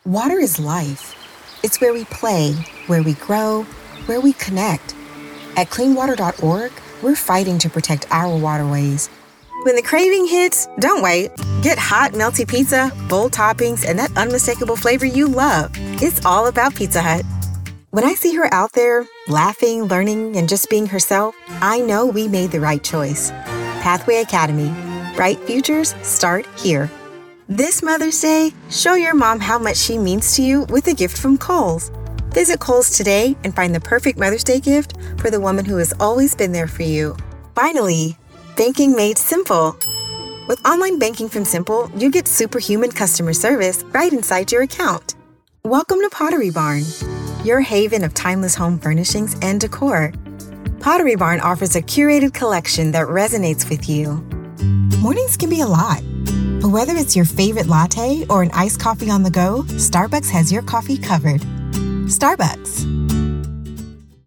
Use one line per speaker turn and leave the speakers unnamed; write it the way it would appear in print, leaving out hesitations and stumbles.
Water is life. It's where we play, where we grow, where we connect. At cleanwater.org, we're fighting to protect our waterways. When the craving hits, don't wait. Get hot, melty pizza, bold toppings, and that unmistakable flavor you love. It's all about Pizza Hut. When I see her out there, laughing, learning, and just being herself, I know we made the right choice. Pathway Academy. Bright futures start here. This Mother's Day, show your mom how much she means to you with a gift from Kohl's. Visit Kohl's today and find the perfect Mother's Day gift for the woman who has always been there for you. Finally, banking made simple. With online banking from Simple, you get superhuman customer service right inside your account. Welcome to Pottery Barn, your haven of timeless home furnishings and decor. Pottery Barn offers a curated collection that resonates with you. Mornings can be a lot. But whether it's your favorite latte or an iced coffee on the go, Starbucks has your coffee covered. Starbucks,